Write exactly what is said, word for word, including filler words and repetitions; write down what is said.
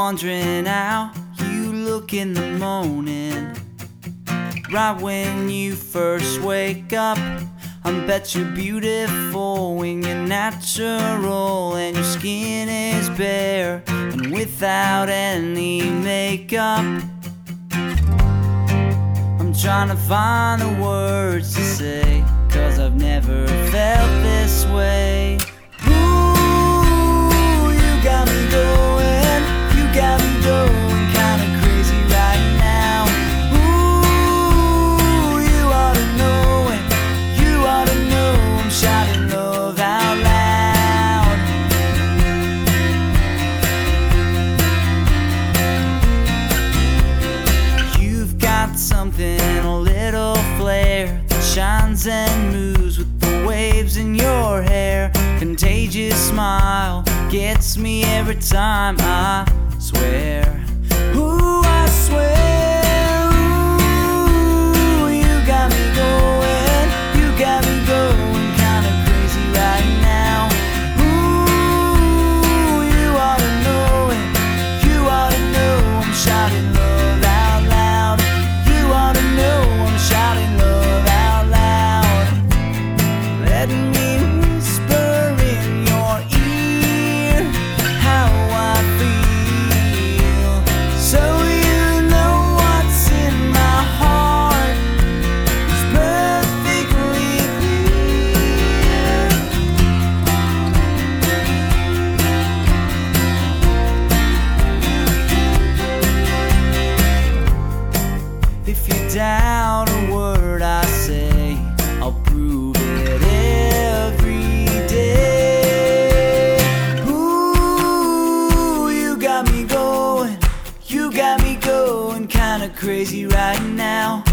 wondering how you look in the morning, right when you first wake up. I bet you're beautiful when you're natural and your skin is bare and without any makeup. I'm trying to find the words to say, 'cause I've never felt this way. Ooh, you got me going, you got me going kinda crazy right now. Ooh, you ought to know it, you ought to know I'm shouting love out loud. You've got something, a little flare that shines and moves with the waves in your hair. Contagious smile gets me every time, I swear. Ooh, I swear. Ooh, you got me going, you got me going kinda crazy right now. Ooh, you ought to know it, you ought to know I'm shouting love out loud. You ought to know I'm shouting love out loud. Let me whisper in your ear how I feel, so you know what's in my heart is perfectly clear. If you doubt a word I say, I'll prove it every day. Ooh, you got me going, you got me going kinda crazy right now.